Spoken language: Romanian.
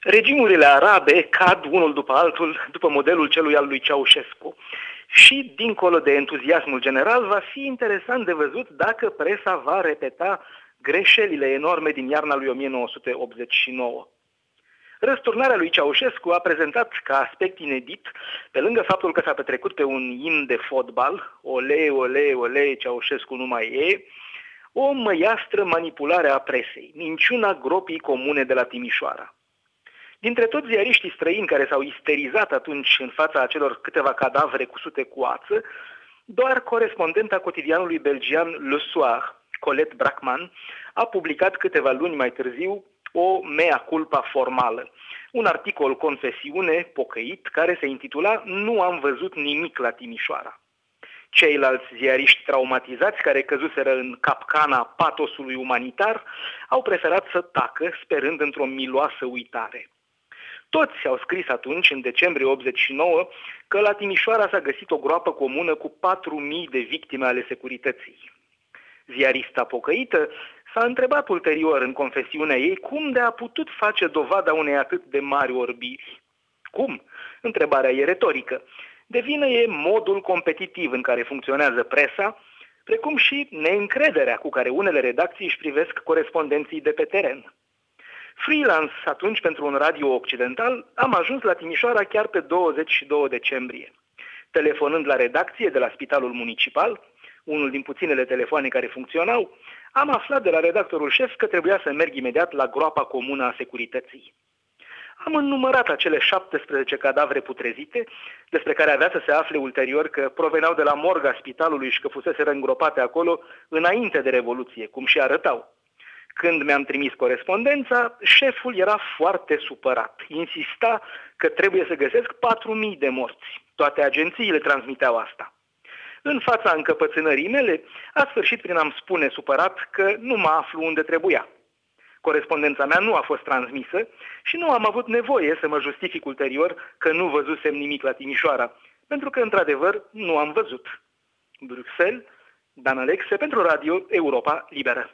Regimurile arabe cad unul după altul, după modelul celui al lui Ceaușescu. Și, dincolo de entuziasmul general, va fi interesant de văzut dacă presa va repeta greșelile enorme din iarna lui 1989. Răsturnarea lui Ceaușescu a prezentat ca aspect inedit, pe lângă faptul că s-a petrecut pe un imn de fotbal, ole, ole, ole, Ceaușescu nu mai e, o măiastră manipulare a presei, minciuna gropii comune de la Timișoara. Dintre toți ziariștii străini care s-au isterizat atunci în fața acelor câteva cadavre cusute cu ață, doar corespondenta cotidianului belgian Le Soir, Colette Brackman, a publicat câteva luni mai târziu o mea culpa formală, un articol confesiune pocăit care se intitula "Nu am văzut nimic la Timișoara". Ceilalți ziariști traumatizați care căzuseră în capcana patosului umanitar au preferat să tacă, sperând într-o miloasă uitare. Toți au scris atunci, în decembrie 89, că la Timișoara s-a găsit o groapă comună cu 4.000 de victime ale securității. Ziarista pocăită s-a întrebat ulterior în confesiunea ei cum de a putut face dovada unei atât de mari orbiri. Cum? Întrebarea e retorică. De vină e modul competitiv în care funcționează presa, precum și neîncrederea cu care unele redacții își privesc corespondenții de pe teren. Freelance atunci pentru un radio occidental, am ajuns la Timișoara chiar pe 22 decembrie. Telefonând la redacție de la Spitalul Municipal, unul din puținele telefoane care funcționau, am aflat de la redactorul șef că trebuia să merg imediat la groapa comună a securității. Am înnumărat acele 17 cadavre putrezite, despre care avea să se afle ulterior că proveneau de la morga spitalului și că fuseseră îngropate acolo înainte de Revoluție, cum și arătau. Când mi-am trimis corespondența, șeful era foarte supărat. Insista că trebuie să găsesc 4.000 de morți. Toate agențiile transmiteau asta. În fața încăpățânării mele, a sfârșit prin a-mi spune supărat că nu mă aflu unde trebuia. Corespondența mea nu a fost transmisă și nu am avut nevoie să mă justific ulterior că nu văzusem nimic la Timișoara, pentru că, într-adevăr, nu am văzut. Bruxelles, Dan Alexe pentru Radio Europa Liberă.